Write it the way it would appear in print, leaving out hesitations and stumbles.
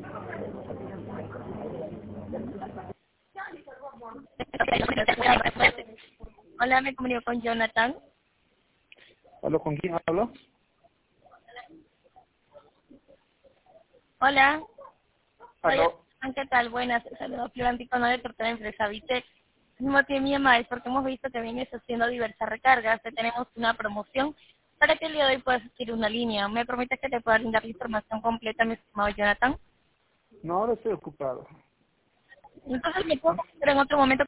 Hola, me comunico con Jonathan. ¿Hablo con quién hablo? Hola, soy ¿Aló? Jonathan, ¿qué tal? Buenas, saludos Florántico, no de parte de la empresa Vitec. El motivo de mi llamada es porque hemos visto que vienes haciendo diversas recargas, que tenemos una promoción para que el día de hoy puedas adquirir una línea. ¿Me permites que te pueda brindar la información completa, mi estimado Jonathan? No, ahora estoy ocupado. Entonces, ¿me puedo comunicar en otro momento